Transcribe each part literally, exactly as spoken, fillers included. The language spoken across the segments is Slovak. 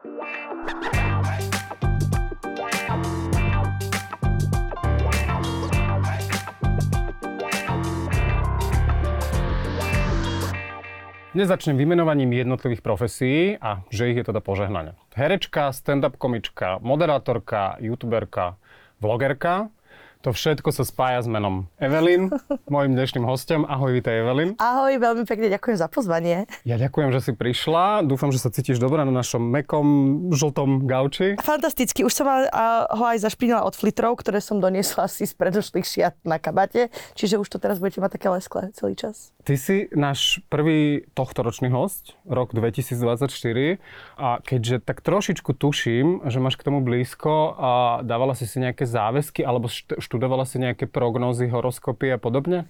Dnes začnem vymenovaním jednotlivých profesí a že ich je teda požehnanie. Herečka, stand-up komička, moderátorka, youtuberka, vlogerka. To všetko sa spája s menom Evelyn, mojím dnešným hosťom. Ahoj, vítaj Evelyn. Ahoj, veľmi pekne ďakujem za pozvanie. Ja ďakujem, že si prišla. Dúfam, že sa cítiš dobre na našom mäkkom, žltom gauči. Fantasticky. Už som ho aj zašpinila od flitrov, ktoré som doniesla si z predošlých šiat na kabate. Čiže už to teraz budete mať také lesklé celý čas. Ty si náš prvý tohtoročný hosť, rok dvetisícdvadsaťštyri. A keďže tak trošičku tuším, že máš k tomu blízko a dávala si si nejaké záväzky alebo študovala si nejaké prognózy, horoskopy a podobne?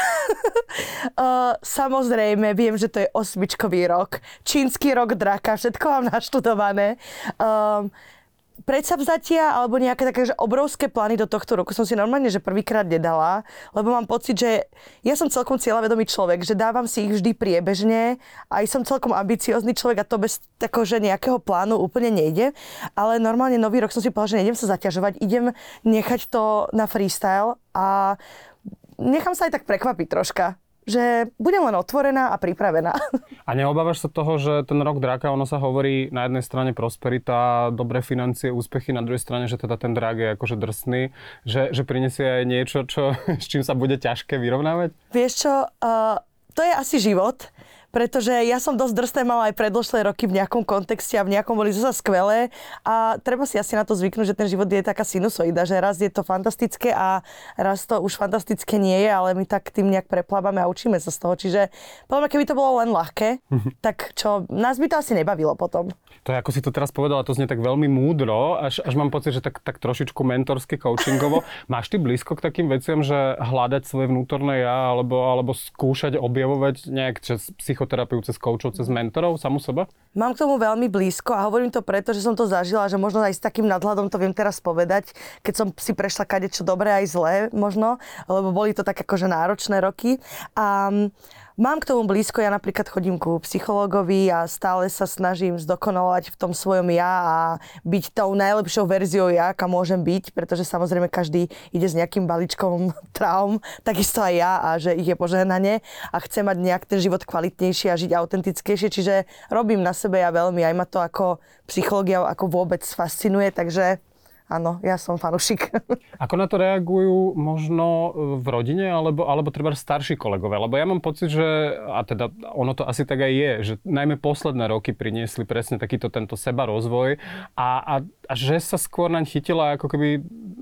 uh, samozrejme, viem, že to je osmičkový rok. Čínsky rok draka, všetko mám naštudované. Um, Predsavzatia alebo nejaké také že obrovské plány do tohto roku som si normálne, že prvýkrát nedala, lebo mám pocit, že ja som celkom cieľavedomý človek, že dávam si ich vždy priebežne, aj som celkom ambiciózny človek a to bez takože nejakého plánu úplne nejde, ale normálne nový rok som si povedala, že nejdem sa zaťažovať, idem nechať to na freestyle a nechám sa aj tak prekvapiť troška, že budem len otvorená a pripravená. A neobávaš sa toho, že ten rok draka, ono sa hovorí na jednej strane prosperita, dobré financie, úspechy, na druhej strane, že teda ten drak je akože drsný, že, že prinesie aj niečo, čo, s čím sa bude ťažké vyrovnávať? Vieš čo, uh, to je asi život, pretože ja som dosť drsné mala aj predložlé roky v nejakom kontexte a v nejakom boli zasa skvelé a treba si asi na to zvyknúť, že ten život je taká sinusoida, že raz je to fantastické a raz to už fantastické nie je, ale my tak tým nejak preplávame a učíme sa z toho. Čiže podľa mňa, keby to bolo len ľahké, tak čo, nás by to asi nebavilo potom. To je, ako si to teraz povedala, to znie tak veľmi múdro, až, až mám pocit, že tak, tak trošičku mentorsky, coachingovo. Máš ty blízko k takým veciam, že hľadať svoje vnútorné ja, alebo, alebo skúšať objavovať nejak cez psychoterapiu, cez coachov, cez mentorov, samu seba? Mám k tomu veľmi blízko a hovorím to preto, že som to zažila, že možno aj s takým nadhľadom to viem teraz povedať, keď som si prešla kadečo dobré aj zlé možno, lebo boli to tak akože náročné roky. A mám k tomu blízko, ja napríklad chodím ku psychológovi a stále sa snažím zdokonalovať v tom svojom ja a byť tou najlepšou verziou ja, aká môžem byť, pretože samozrejme každý ide s nejakým balíčkom traum, takisto aj ja a že ich je požehnanie a chcem mať nejak ten život kvalitnejší a žiť autentickejšie, čiže robím na sebe ja veľmi, aj ma to ako psychológia ako vôbec fascinuje, takže áno, ja som fanúšik. Ako na to reagujú možno v rodine, alebo, alebo treba starší kolegovia? Lebo ja mám pocit, že, a teda ono to asi tak aj je, že najmä posledné roky priniesli presne takýto tento sebarozvoj a, a, a že sa skôr naň chytila ako keby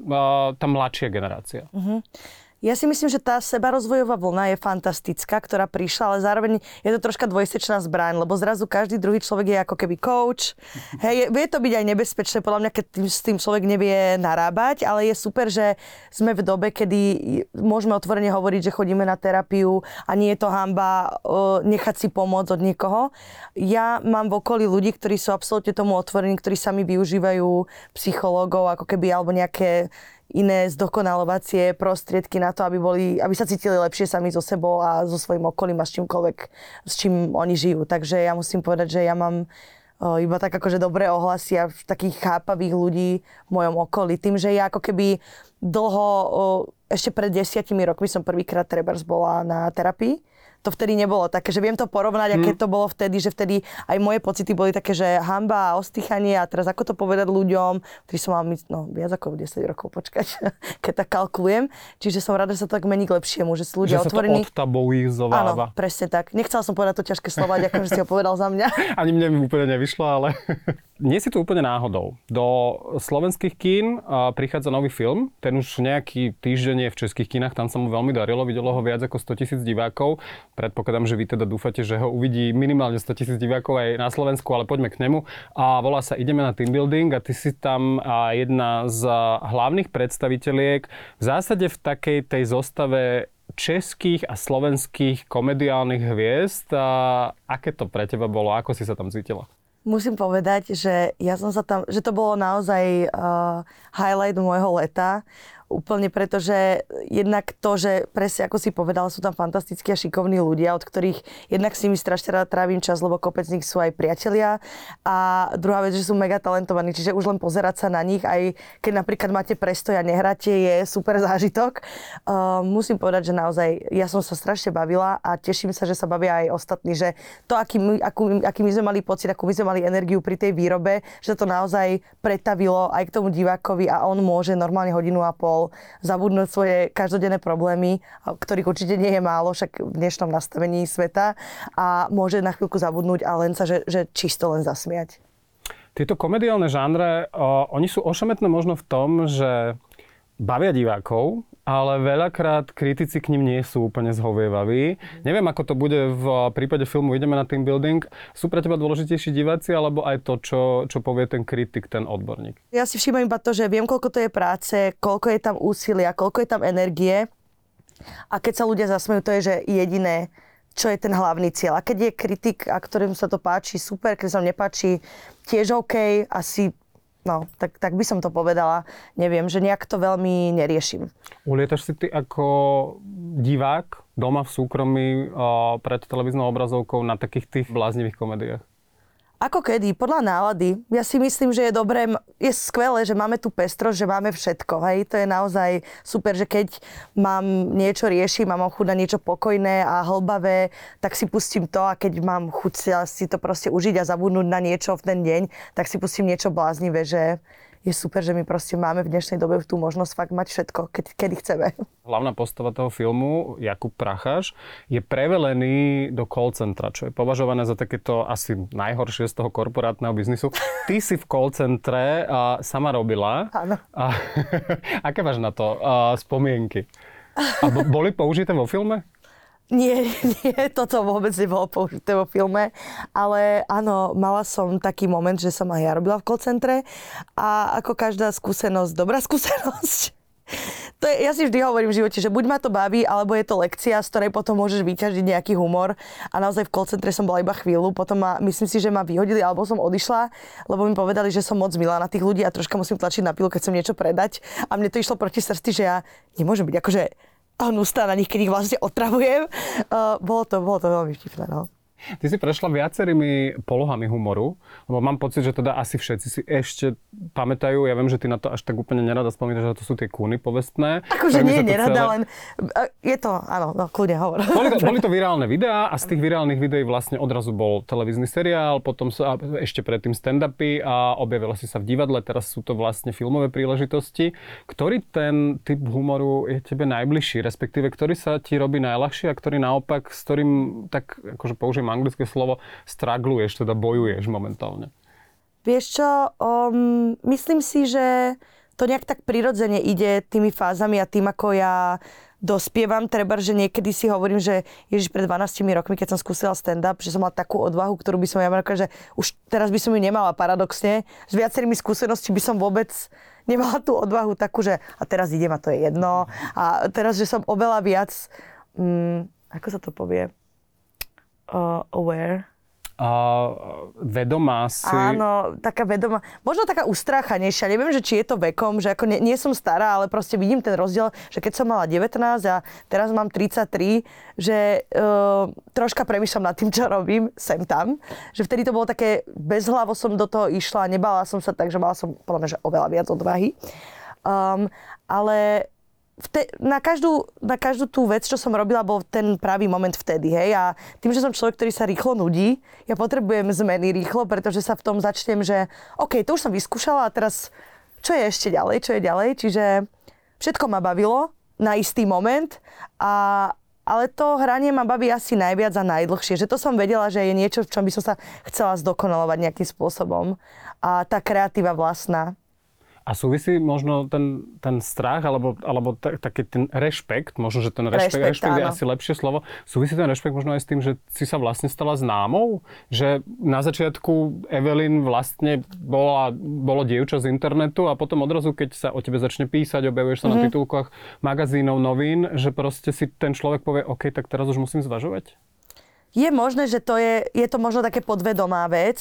a, tá mladšia generácia. Uh-huh. Ja si myslím, že tá sebarozvojová vlna je fantastická, ktorá prišla, ale zároveň je to troška dvojsečná zbraň, lebo zrazu každý druhý človek je ako keby coach. Hej, vie to byť aj nebezpečné, podľa mňa, keď tým, s tým človek nevie narábať, ale je super, že sme v dobe, kedy môžeme otvorene hovoriť, že chodíme na terapiu a nie je to hanba uh, nechať si pomôcť od niekoho. Ja mám v okolí ľudí, ktorí sú absolútne tomu otvorení, ktorí sami využívajú psychológov, ako keby, alebo nejaké iné zdokonalovacie prostriedky na to, aby boli, aby sa cítili lepšie sami so sebou a so svojím okolím a s čímkoľvek, s čím oni žijú. Takže ja musím povedať, že ja mám o, iba tak akože dobré ohlasy a takých chápavých ľudí v mojom okolí. Tým, že ja ako keby dlho, o, ešte pred desiatimi rokmi som prvýkrát trebárs bola na terapii. To vtedy nebolo také, že viem to porovnať, aké to bolo vtedy, že vtedy aj moje pocity boli také, že hanba a ostýchanie a teraz ako to povedať ľuďom, ktorý som mal no, viac ako desať rokov počkať, keď tak kalkulujem. Čiže som rada, že sa to tak mení k lepšiemu, že sú ľudia otvorení. Že sa to odtabuizováva. Áno, presne tak. Nechcela som povedať to ťažké slova, ďakujem, že si ho povedal za mňa. Ani mne mi úplne nevyšlo, ale nie si tu úplne náhodou. Do slovenských kín prichádza nový film, ten už nejaký týždeň je v českých kinách, tam sa mu veľmi darilo, videlo ho viac ako stotisíc divákov. Predpokladám, že vy teda dúfate, že ho uvidí minimálne stotisíc divákov aj na Slovensku, ale poďme k nemu. A volá sa Ideme na team building a ty si tam jedna z hlavných predstaviteľiek v zásade v takej tej zostave českých a slovenských komediálnych hviezd. A aké to pre teba bolo? Ako si sa tam cítila? Musím povedať, že ja som sa tam, že to bolo naozaj uh, highlight môjho leta. úplne preto, že jednak to, že presne ako si povedala, sú tam fantastickí a šikovní ľudia, od ktorých jednak s nimi strašne rád trávim čas, lebo kopec z nich sú aj priatelia. A druhá vec, že sú mega talentovaní, čiže už len pozerať sa na nich, aj keď napríklad máte prestoj a nehráte, je super zážitok. Uh, musím povedať, že naozaj ja som sa strašne bavila a teším sa, že sa bavia aj ostatní, že to, aký my, akú, aký my sme mali pocit, akú my sme mali energiu pri tej výrobe, že to naozaj pretavilo aj k tomu divákovi a on môže normálne hodinu a pol zabudnúť svoje každodenné problémy, ktorých určite nie je málo, však v dnešnom nastavení sveta, a môže na chvíľku zabudnúť a len sa, že, že čisto len zasmiať. Tieto komediálne žánre, o, oni sú ošemetné možno v tom, že bavia divákov, ale veľakrát kritici k nim nie sú úplne zhovievaví. Mm. Neviem, ako to bude v prípade filmu Ideme na team building. Sú pre teba dôležitejší diváci, alebo aj to, čo, čo povie ten kritik, ten odborník? Ja si všímam iba to, že viem, koľko to je práce, koľko je tam úsilia, koľko je tam energie. A keď sa ľudia zasmejú, to je, že jediné, čo je ten hlavný cieľ. A keď je kritik, a ktorým sa to páči, super, keď sa vám nepáči, tiež OK, asi. No, tak, tak by som to povedala. Neviem, že nejak to veľmi neriešim. Ulietaš si ty ako divák doma v súkromí uh, pred televíznou obrazovkou na takých tých bláznivých komediách? Ako kedy, podľa nálady. Ja si myslím, že je dobré, je skvelé, že máme tu pestrosť, že máme všetko. Hej? To je naozaj super, že keď mám niečo riešim a mám chuť na niečo pokojné a hlbavé, tak si pustím to, a keď mám chuť si to proste užiť a zabudnúť na niečo v ten deň, tak si pustím niečo bláznivé, že je super, že my proste máme v dnešnej dobe tú možnosť fakt mať všetko, keď, kedy chceme. Hlavná postava toho filmu, Jakub Pracháš, je prevelený do call centra, čo je považované za takéto asi najhoršie z toho korporátneho biznisu. Ty si v call centre a sama robila. Áno. A, aké máš na to a, spomienky? A b- boli použité vo filme? Nie, nie, toto vôbec nebolo použité vo filme, ale áno, mala som taký moment, že som aj ja robila v call centre a ako každá skúsenosť, dobrá skúsenosť. To je, ja si vždy hovorím v živote, že buď ma to baví, alebo je to lekcia, z ktorej potom môžeš vyťažiť nejaký humor. A naozaj v call centre som bola iba chvíľu, potom ma, myslím si, že ma vyhodili, alebo som odišla, lebo mi povedali, že som moc milá na tých ľudí a troška musím tlačiť na pilu, keď chcem niečo predať. A mne to išlo proti srsti, že ja nemôžem byť akože hnustá na nich, keď ich vlastne otravujem. Uh, bolo to, bolo to veľmi vtipné, no. Ty si prešla viacerými polohami humoru, lebo mám pocit, že teda asi všetci si ešte pamätajú, ja viem, že ty na to až tak úplne nerada spomínaš, že to sú tie kúny povestné. Akože nie nerada, celé... len je to, áno, no kľudne hovor. Boli to, boli to virálne videá a z tých virálnych videí vlastne odrazu bol televízny seriál, potom sa ešte predtým stand-upy a objavila si sa v divadle, teraz sú to vlastne filmové príležitosti. Ktorý ten typ humoru je tebe najbližší, respektíve ktorý sa ti robí najľahšie a ktorý naopak, s ktorým tak akože použijem anglické slovo, struggluješ, teda bojuješ momentálne? Vieš čo, um, myslím si, že to nejak tak prirodzene ide tými fázami a tým, ako ja dospievam. Treba, že niekedy si hovorím, že ježiš, pred dvanástimi rokmi, keď som skúsila stand-up, že som mala takú odvahu, ktorú by som ja mala, že už teraz by som ju nemala paradoxne. S viacerými skúseností by som vôbec nemala tú odvahu takú, že a teraz idem a to je jedno. A teraz, že som oveľa viac, um, ako sa to povie, Uh, aware. Uh, vedomá si... Áno, taká vedomá. Možno taká ustráchanejšia. Neviem, že či je to vekom, že ako nie, nie som stará, ale proste vidím ten rozdiel, že keď som mala devätnásť a teraz mám tridsaťtri, že uh, troška premýšľam nad tým, čo robím, sem tam. Že vtedy to bolo také, bezhlavo som do toho išla, nebala som sa tak, že mala som podľa mňa, že oveľa viac odvahy. Um, ale... Vte, na, každú, na každú tú vec, čo som robila, bol ten pravý moment vtedy, hej. A tým, že som človek, ktorý sa rýchlo nudí, ja potrebujem zmeny rýchlo, pretože sa v tom začnem, že OK, to už som vyskúšala a teraz čo je ešte ďalej, čo je ďalej. Čiže všetko ma bavilo na istý moment, a, ale to hranie ma baví asi najviac a najdlhšie. Že to som vedela, že je niečo, v čom by som sa chcela zdokonalovať nejakým spôsobom. A tá kreatíva vlastná. A súvisí možno ten, ten strach, alebo, alebo t- taký ten rešpekt, možno, že ten rešpekt, rešpekt, rešpekt je asi lepšie slovo, súvisí ten rešpekt možno aj s tým, že si sa vlastne stala známou? Že na začiatku Evelyn vlastne bola, bolo dievča z internetu a potom odrazu, keď sa o tebe začne písať, objavuješ sa mm-hmm. na titulkách magazínov, novín, že proste si ten človek povie, OK, tak teraz už musím zvažovať? Je možné, že to je, je to možno také podvedomá vec.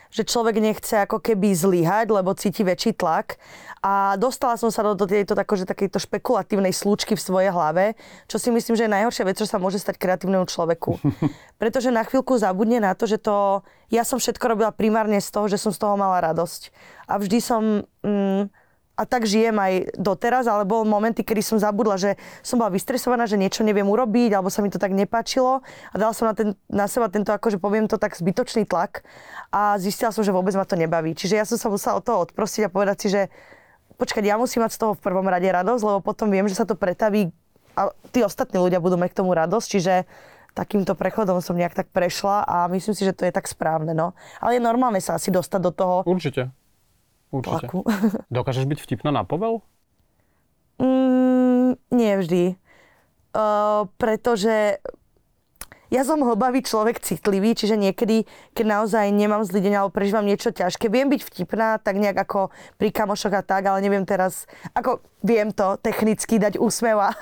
že človek nechce ako keby zlyhať, lebo cíti väčší tlak. A dostala som sa do, do tejto takože, takejto špekulatívnej slúčky v svojej hlave, čo si myslím, že je najhoršia vec, čo sa môže stať kreatívnemu človeku. Pretože na chvíľku zabudne na to, že to... Ja som všetko robila primárne z toho, že som z toho mala radosť. A vždy som... Mm, a tak žijem aj doteraz, ale bol momenty, kedy som zabudla, že som bola vystresovaná, že niečo neviem urobiť, alebo sa mi to tak nepáčilo a dala som na, ten, na seba tento, akože poviem to tak, zbytočný tlak a zistila som, že vôbec ma to nebaví. Čiže ja som sa musela od toho odprostiť a povedať si, že počkať, ja musím mať z toho v prvom rade radosť, lebo potom viem, že sa to pretaví a tí ostatní ľudia budú mať k tomu radosť, čiže takýmto prechodom som nejak tak prešla a myslím si, že to je tak správne, no. Ale je normálne sa asi dostať do toho. Určite. Určite. Tlaku. Dokážeš byť vtipná na povel? Mm, nie vždy. Uh, pretože ja som hlbavý človek, citlivý, čiže niekedy, keď naozaj nemám zlý deň alebo prežívam niečo ťažké, viem byť vtipná, tak nejak ako pri kamošoch a tak, ale neviem teraz, ako viem to technicky dať úsmev a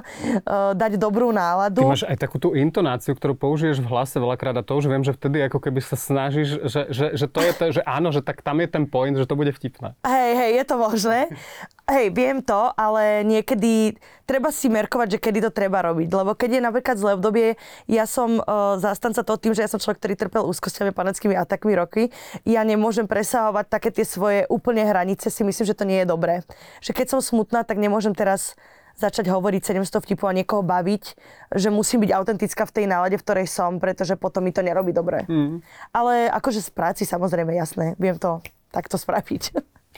dať dobrú náladu. Ty máš aj takú tú intonáciu, ktorú použiješ v hlase veľakrát a to už viem, že vtedy ako keby sa snažíš, že, že, že to je to, že áno, že tak tam je ten point, že to bude vtipné. Hej, hej, je to možné. Hej, viem to, ale niekedy treba si merkovať, že kedy to treba robiť. Lebo keď je napríklad zlé obdobie, ja som uh, zastanca toho tým, že ja som človek, ktorý trpel úzkosťami, panickými atakmi roky. Ja nemôžem presahovať také tie svoje úplne hranice, si myslím, že to nie je dobré. Že keď som smutná, tak nemôžem teraz začať hovoriť sedemsto vtipov a niekoho baviť, že musím byť autentická v tej nálade, v ktorej som, pretože potom mi to nerobí dobre. Mm. Ale akože z práci samozrejme, jasné, viem to takto spraviť.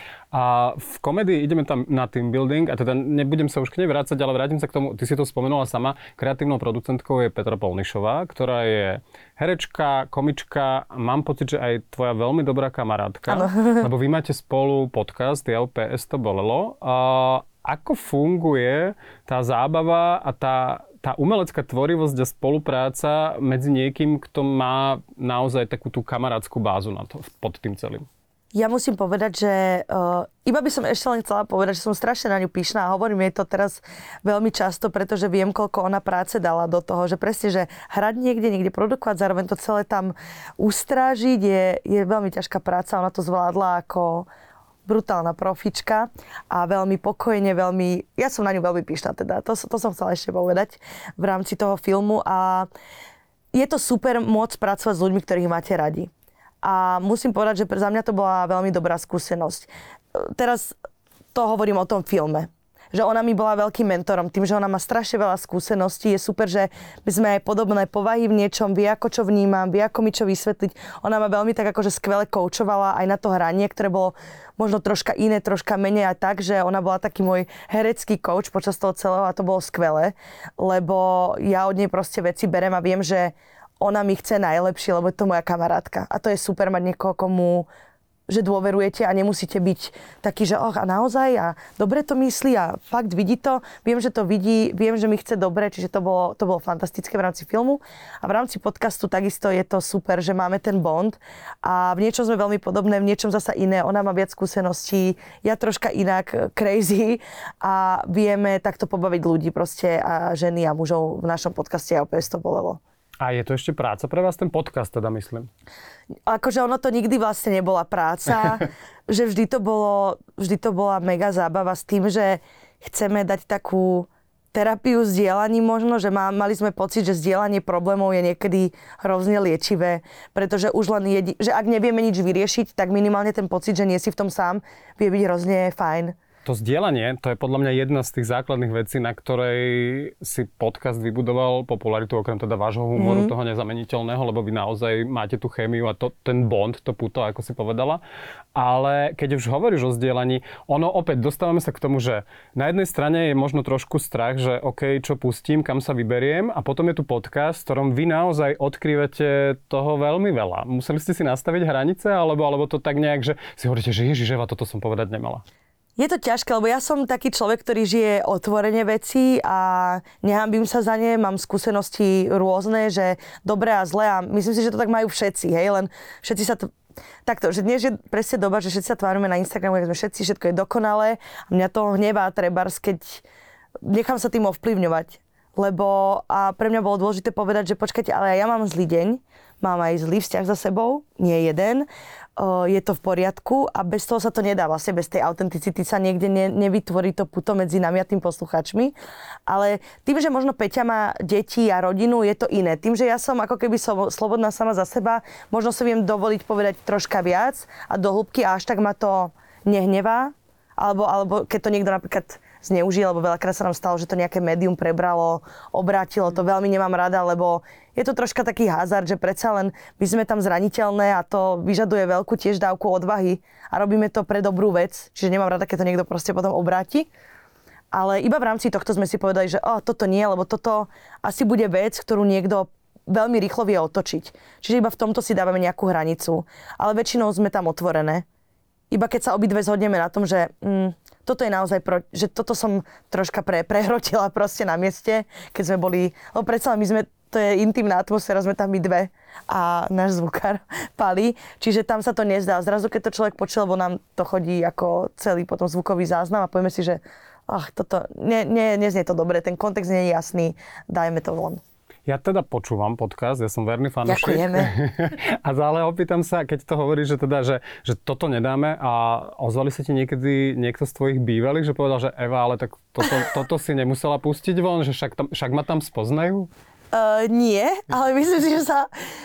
A v komedii ideme tam na team building a teda nebudem sa už k nej vrácať, ale vrátim sa k tomu, ty si to spomenula sama, kreatívnou producentkou je Petra Polnišová, ktorá je herečka, komička, mám pocit, že aj tvoja veľmi dobrá kamarátka, ano. Lebo vy máte spolu podcast Ja pé es to bolelo. A ako funguje tá zábava a tá, tá umelecká tvorivosť a spolupráca medzi niekým, kto má naozaj takú tú kamarátskú bázu na to, pod tým celým? Ja musím povedať, že uh, iba by som ešte len chcela povedať, že som strašne na ňu pyšná a hovorím jej to teraz veľmi často, pretože viem, koľko ona práce dala do toho, že presne, že hrať niekde, niekde produkovať, zároveň to celé tam ustrážiť je, je veľmi ťažká práca. Ona to zvládla ako brutálna profička a veľmi pokojne, veľmi, ja som na ňu veľmi pyšná teda, to, to som chcela ešte povedať v rámci toho filmu a je to super môcť pracovať s ľuďmi, ktorých máte radi. A musím povedať, že za mňa to bola veľmi dobrá skúsenosť. Teraz to hovorím o tom filme. Že ona mi bola veľkým mentorom. Tým, že ona má strašne veľa skúseností. Je super, že my sme aj podobné povahy v niečom. Vie, ako čo vnímam, vie, ako mi čo vysvetliť. Ona ma veľmi tak akože skvele koučovala aj na to hranie, ktoré bolo možno troška iné, troška menej a tak, že ona bola taký môj herecký coach počas toho celého a to bolo skvelé. Lebo ja od nej proste veci berem a viem, že ona mi chce najlepšie, lebo je to moja kamarátka. A to je super mať niekoho, komu že dôverujete a nemusíte byť taký, že oh, a naozaj a dobre to myslí a fakt vidí to. Viem, že to vidí, viem, že mi chce dobre, čiže to bolo, to bolo fantastické v rámci filmu. A v rámci podcastu takisto je to super, že máme ten bond a v niečom sme veľmi podobné, v niečom zasa iné. Ona má viac skúseností, ja troška inak, crazy a vieme takto pobaviť ľudí proste a ženy a mužov v našom podcaste Ja pé es to bolelo. A je to ešte práca pre vás, ten podcast teda, myslím? Akože ono to nikdy vlastne nebola práca, že vždy to bolo, vždy to bola mega zábava s tým, že chceme dať takú terapiu zdieľaním možno, že má, mali sme pocit, že zdieľanie problémov je niekedy hrozne liečivé, pretože už len jedi, že ak nevieme nič vyriešiť, tak minimálne ten pocit, že nie si v tom sám, vie byť hrozne fajn. To zdieľanie, to je podľa mňa jedna z tých základných vecí, na ktorej si podcast vybudoval popularitu, okrem teda vášho humoru, mm. toho nezameniteľného, lebo vy naozaj máte tú chémiu a to, ten bond, to puto, ako si povedala. Ale keď už hovoríš o zdieľaní, ono opäť dostávame sa k tomu, že na jednej strane je možno trošku strach, že OK, čo pustím, kam sa vyberiem a potom je tu podcast, v ktorom vy naozaj odkrývate toho veľmi veľa. Museli ste si nastaviť hranice, alebo, alebo to tak nejak, že si hovoríte, že ježiš, Eva, toto som povedať nemala. Je to ťažké, lebo ja som taký človek, ktorý žije otvorene veci a nehambím sa za ne, mám skúsenosti rôzne, že dobré a zlé a myslím si, že to tak majú všetci, hej, len všetci sa to... Takto, že dnes je presne doba, že všetci sa tvárime na Instagramu, keď sme všetci, všetko je dokonalé a mňa to hnevá trebárs, keď nechám sa tým ovplyvňovať. Lebo a pre mňa bolo dôležité povedať, že počkajte, ale ja mám zlý deň, mám aj zlý vzťah za sebou, nie jeden. je to v poriadku a bez toho sa to nedá. Vlastne bez tej autenticity sa niekde ne, nevytvorí to puto medzi nami a tým posluchačmi. Ale tým, že možno Peťa má deti a rodinu, je to iné. Tým, že ja som ako keby som slobodná sama za seba, možno si viem dovoliť povedať troška viac a do hĺbky a až tak ma to nehnevá. Alebo, alebo keď to niekto napríklad zneužil, lebo veľakrát sa nám stalo, že to nejaké médium prebralo, obrátilo, to veľmi nemám rada, lebo je to troška taký hazard, že predsa len my sme tam zraniteľné a to vyžaduje veľkú tiež dávku odvahy a robíme to pre dobrú vec, čiže nemám rada, keď to niekto proste potom obráti. Ale iba v rámci tohto sme si povedali, že oh, toto nie, lebo toto asi bude vec, ktorú niekto veľmi rýchlo vie otočiť. Čiže iba v tomto si dávame nejakú hranicu, ale väčšinou sme tam otvorené. Iba keď sa obidve zhodneme na tom, že mm, toto je naozaj, pro, že toto som troška pre, prehrotila proste na mieste, keď sme boli, lebo predsa my sme, to je intimná atmosféra, sme tam my dve a náš zvukár Pali, čiže tam sa to nezdá. Zrazu, keď to človek počul, lebo nám to chodí ako celý potom zvukový záznam a povieme si, že ach, toto, nie, nie, neznie to dobre, ten kontext nie je jasný, dajme to von. Ja teda počúvam podcast, ja som verný fanúšik. Ďakujeme. A ale opýtam sa, keď to hovoríš, že teda, že, že toto nedáme a ozvali sa ti niekedy niekto z tvojich bývalých, že povedal, že Eva, ale tak toto, toto si nemusela pustiť von, že však, tam, však ma tam spoznajú? Uh, nie, ale myslím si, že sa...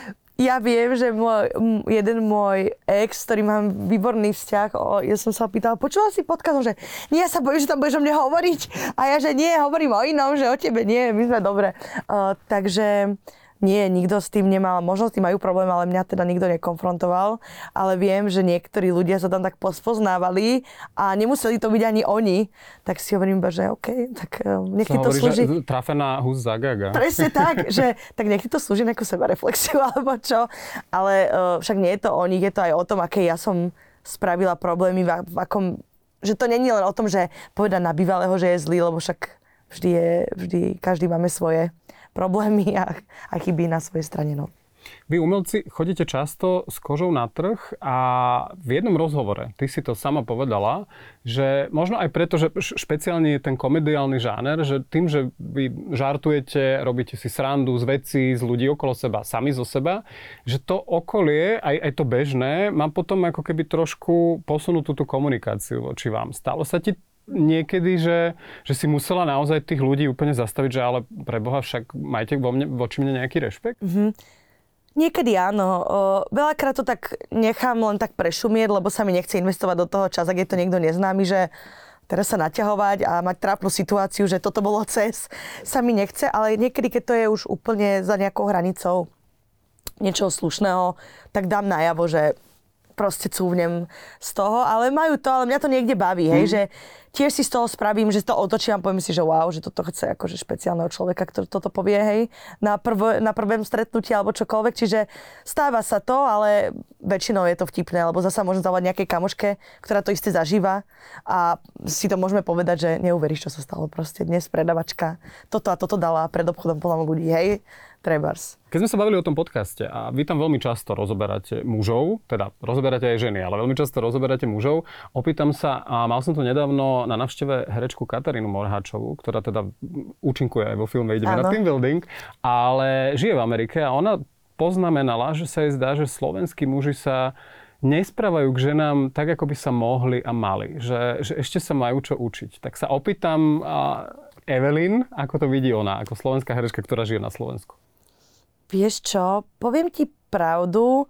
Ja viem, že môj, jeden môj ex, ktorý mám výborný vzťah, o, ja som sa pýtala, počula si podcast, že nie, ja sa bojím, že tam budeš o mne hovoriť. A ja, že nie, hovorím o inom, že o tebe nie, my sme dobre. Uh, takže nie, nikto s tým nemal, možno s tým majú problém, ale mňa teda nikto nekonfrontoval. Ale viem, že niektorí ľudia sa tam tak pospoznávali a nemuseli to byť ani oni. Tak si hovorím iba, že OK, tak nech ti to hovorí, slúži. Že trafená hus zagaga. Presne tak, že tak nech ti to slúži nejakú sebareflexiu alebo čo. Ale uh, však nie je to o nich, je to aj o tom, aké ja som spravila problémy, v, v akom, že to nie je len o tom, že povedať na bývalého, že je zlý, lebo však vždy je, vždy, každý máme svoje problémy a, a chyby na svojej strane. No. Vy umelci chodíte často s kožou na trh a v jednom rozhovore, ty si to sama povedala, že možno aj preto, že špeciálne je ten komediálny žáner, že tým, že vy žartujete, robíte si srandu z vecí, z ľudí okolo seba, sami zo seba, že to okolie, aj, aj to bežné, má potom ako keby trošku posunutú tú komunikáciu voči vám. Stalo sa ti niekedy, že, že si musela naozaj tých ľudí úplne zastaviť, že ale preboha však majte vo mne, voči mne nejaký rešpekt? Mm-hmm. Niekedy áno. O, veľakrát to tak nechám len tak prešumieť, lebo sa mi nechce investovať do toho čas, ak je to niekto neznámy, že teraz sa naťahovať a mať trápnu situáciu, že toto bolo cez, sa mi nechce, ale niekedy, keď to je už úplne za nejakou hranicou niečoho slušného, tak dám najavo, že proste cúvnem z toho, ale majú to, ale mňa to niekde baví, hej, mm. že tiež si z toho spravím, že to otočím a poviem si, že wow, že toto chce akože špeciálneho človeka, ktorý toto povie, hej, na, prv, na prvom stretnutí alebo čokoľvek, čiže stáva sa to, ale väčšinou je to vtipné, lebo zasa môžem zavolať nejakej kamoške, ktorá to isté zažíva a si to môžeme povedať, že neuveríš, čo sa stalo proste dnes predavačka toto a toto dala pred obchodom plnom ľudí, hej, trebárs. Keď sme sa bavili o tom podcaste a vy tam veľmi často rozoberáte mužov, teda rozoberáte aj ženy, ale veľmi často rozoberáte mužov, opýtam sa, a mal som tu nedávno na návšteve herečku Katarínu Morháčovú, ktorá teda účinkuje aj vo filme Ideme na team building, ale žije v Amerike a ona poznamenala, že sa jej zdá, že slovenskí muži sa nesprávajú k ženám tak, ako by sa mohli a mali. Že, že ešte sa majú čo učiť. Tak sa opýtam a Evelyn, ako to vidí ona, ako slovenská herečka, ktorá žije na Slovensku. Vieš čo, poviem ti pravdu,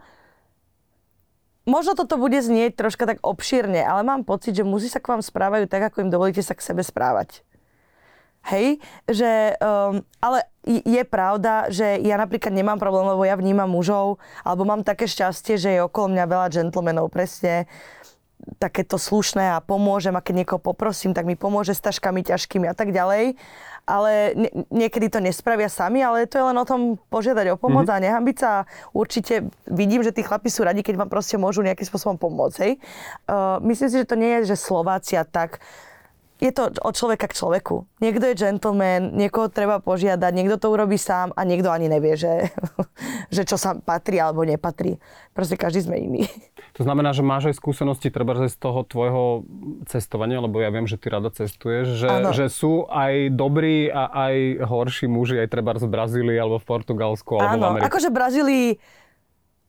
možno toto bude znieť troška tak obšírne, ale mám pocit, že muži sa k vám správajú tak, ako im dovolíte sa k sebe správať. Hej, že, um, ale je pravda, že ja napríklad nemám problém, lebo ja vnímam mužov, alebo mám také šťastie, že je okolo mňa veľa džentlmenov, presne takéto slušné a pomôžem, a keď niekoho poprosím, tak mi pomôže s taškami ťažkými a tak ďalej. Ale nie, niekedy to nespravia sami, ale to je len o tom požiadať o pomoc mm-hmm. a nehambiť sa. Určite vidím, že tí chlapi sú radi, keď vám proste môžu nejakým spôsobom pomôcť. Hej? Uh, myslím si, že to nie je, že Slovácia tak. Je to od človeka k človeku. Niekto je gentleman, niekoho treba požiadať, niekto to urobí sám a niekto ani nevie, že, že čo sa patrí alebo nepatrí. Proste každý sme iný. To znamená, že máš aj skúsenosti treba z toho tvojho cestovania, lebo ja viem, že ty rada cestuješ, že, že sú aj dobrí a aj horší muži, aj treba z Brazílie alebo v Portugalsku alebo áno, v Amerike. Akože v Brazílii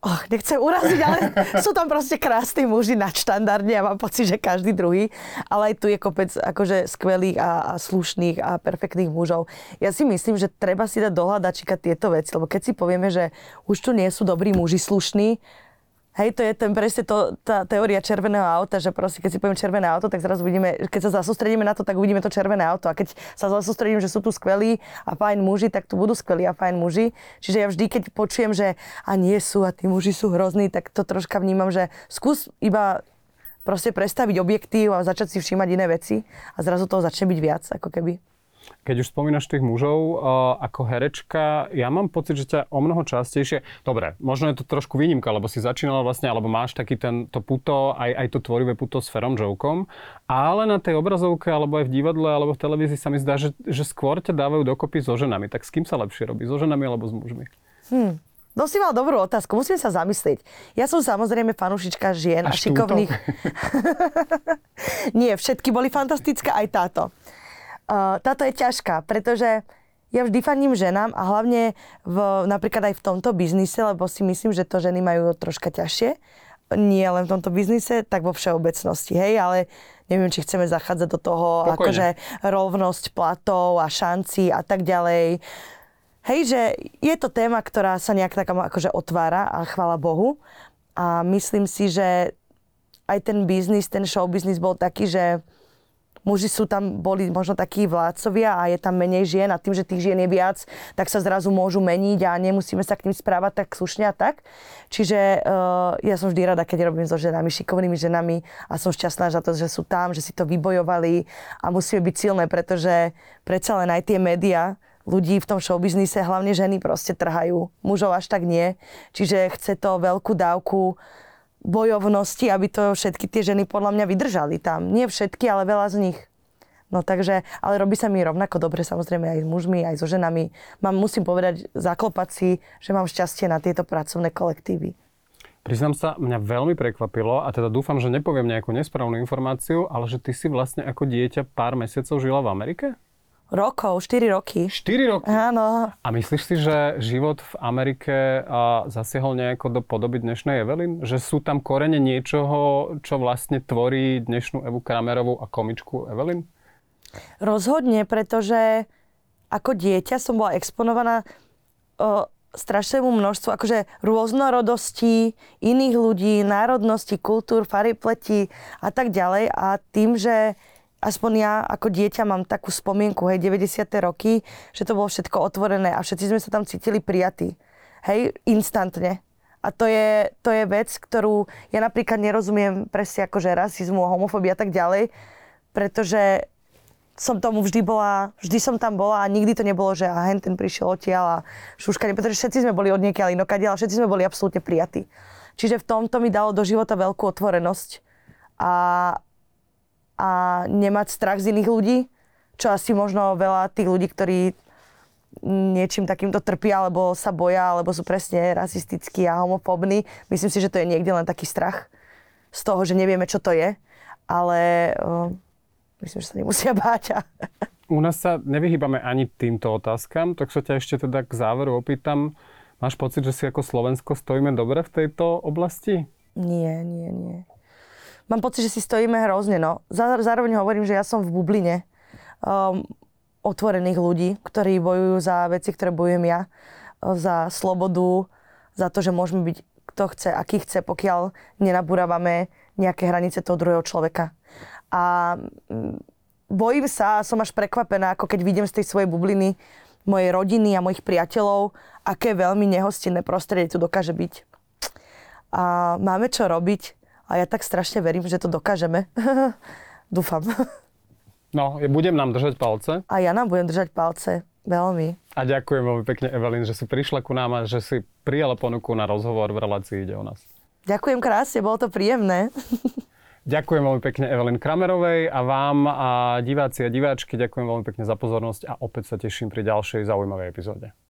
Oh, nechcem uraziť, ale sú tam proste krásni muži nadštandardne a mám pocit, že každý druhý. Ale aj tu je kopec akože skvelých a, a slušných a perfektných mužov. Ja si myslím, že treba si dať do hľadačika tieto veci, lebo keď si povieme, že už tu nie sú dobrí muži slušní, hej, to je ten presne to, tá teória červeného auta, že proste keď si poviem červené auto, tak zrazu vidíme, keď sa zasústredíme na to, tak uvidíme to červené auto. A keď sa zasústredím, že sú tu skvelí a fajn muži, tak tu budú skvelí a fajn muži. Čiže ja vždy, keď počujem, že a nie sú a tí muži sú hrozní, tak to troška vnímam, že skús iba proste prestaviť objektív a začať si všímať iné veci a zrazu toho začne byť viac, ako keby. Keď už spomínaš tých mužov uh, ako herečka, ja mám pocit, že ťa o mnoho častejšie... Dobre, možno je to trošku výnimka, lebo si začínala vlastne, alebo máš taký ten, to puto, aj, aj to tvorivé puto s Ferom Jokom, ale na tej obrazovke, alebo aj v divadle, alebo v televízii sa mi zdá, že, že skôr ťa dávajú dokopy so ženami. Tak s kým sa lepšie robí? So ženami alebo s mužmi? Hmm. No si mal dobrú otázku, musím sa zamyslieť. Ja som samozrejme fanúšička žien Až a šikovných. Nie, všetky boli fantastické, aj táto. Uh, táto je ťažká, pretože ja vždy fandím ženám a hlavne v, napríklad aj v tomto biznise, lebo si myslím, že to ženy majú troška ťažšie. Nie len v tomto biznise, tak vo všeobecnosti, hej, ale neviem, či chceme zachádzať do toho, Pokojne. akože rovnosť platov a šancí a tak ďalej. Hej, že je to téma, ktorá sa nejak tak akože otvára a chvála Bohu. A myslím si, že aj ten biznis, ten show biznis bol taký, že muži sú tam, boli možno takí vládcovia a je tam menej žien a tým, že tých žien je viac, tak sa zrazu môžu meniť a nemusíme sa k ním správať tak slušne a tak. Čiže uh, ja som vždy rada, keď robím so ženami, šikovnými ženami a som šťastná za to, že sú tam, že si to vybojovali a musíme byť silné, pretože predsa len aj tie médiá ľudí v tom showbiznise, hlavne ženy proste trhajú. Mužov až tak nie. Čiže chce to veľkú dávku bojovnosti, aby to všetky tie ženy podľa mňa vydržali tam. Nie všetky, ale veľa z nich. No takže, ale robí sa mi rovnako dobre, samozrejme aj s mužmi, aj so ženami. Mám, musím povedať, zaklopať si, že mám šťastie na tieto pracovné kolektívy. Priznám sa, mňa veľmi prekvapilo a teda dúfam, že nepoviem nejakú nesprávnu informáciu, ale že ty si vlastne ako dieťa pár mesiacov žila v Amerike? Rokov, štyri roky. štyri roky? Áno. A myslíš si, že život v Amerike a, zasiahol nejako do podoby dnešnej Evelyn? Že sú tam korene niečoho, čo vlastne tvorí dnešnú Evu Kramerovú a komičku Evelyn? Rozhodne, pretože ako dieťa som bola exponovaná o, strašnému množstvu akože rôznorodosti iných ľudí, národností, kultúr, farieb pleti a tak ďalej. A tým, že aspoň ja ako dieťa mám takú spomienku, hej, deväťdesiate roky, že to bolo všetko otvorené a všetci sme sa tam cítili prijatí. Hej, instantne. A to je, to je vec, ktorú ja napríklad nerozumiem presne akože rasizmu, homofóbia a tak ďalej, pretože som tomu vždy bola, vždy som tam bola a nikdy to nebolo, že a hen ten prišiel odtiaľ a šuškanie, pretože všetci sme boli odniekiaľ inokadiaľ a všetci sme boli absolútne prijatí. Čiže v tomto mi dalo do života veľkú otvorenosť a a nemať strach z iných ľudí, čo asi možno veľa tých ľudí, ktorí niečím takýmto trpia, alebo sa boja, alebo sú presne rasistickí a homofóbni. Myslím si, že to je niekde len taký strach z toho, že nevieme, čo to je, ale uh, myslím, že sa nemusia báť. U nás sa nevyhýbame ani týmto otázkam, tak sa ťa ešte teda k záveru opýtam. Máš pocit, že si ako Slovensko stojíme dobre v tejto oblasti? Nie, nie, nie. Mám pocit, že si stojíme hrozne, no. Zároveň hovorím, že ja som v bubline um, otvorených ľudí, ktorí bojujú za veci, ktoré bojujem ja. Za slobodu, za to, že môžeme byť kto chce, aký chce, pokiaľ nenabúravame nejaké hranice toho druhého človeka. A bojím sa, som až prekvapená, ako keď vidím z tej svojej bubliny mojej rodiny a mojich priateľov, aké veľmi nehostinné prostredie tu dokáže byť. A máme čo robiť. A ja tak strašne verím, že to dokážeme. Dúfam. No, budem nám držať palce. A ja nám budem držať palce. Veľmi. A ďakujem veľmi pekne, Evelyn, že si prišla ku nám a že si prijala ponuku na rozhovor v relácii Ide o nás. Ďakujem krásne, bolo to príjemné. Ďakujem veľmi pekne Evelyn Kramerovej a vám a diváci a diváčky ďakujem veľmi pekne za pozornosť a opäť sa teším pri ďalšej zaujímavej epizóde.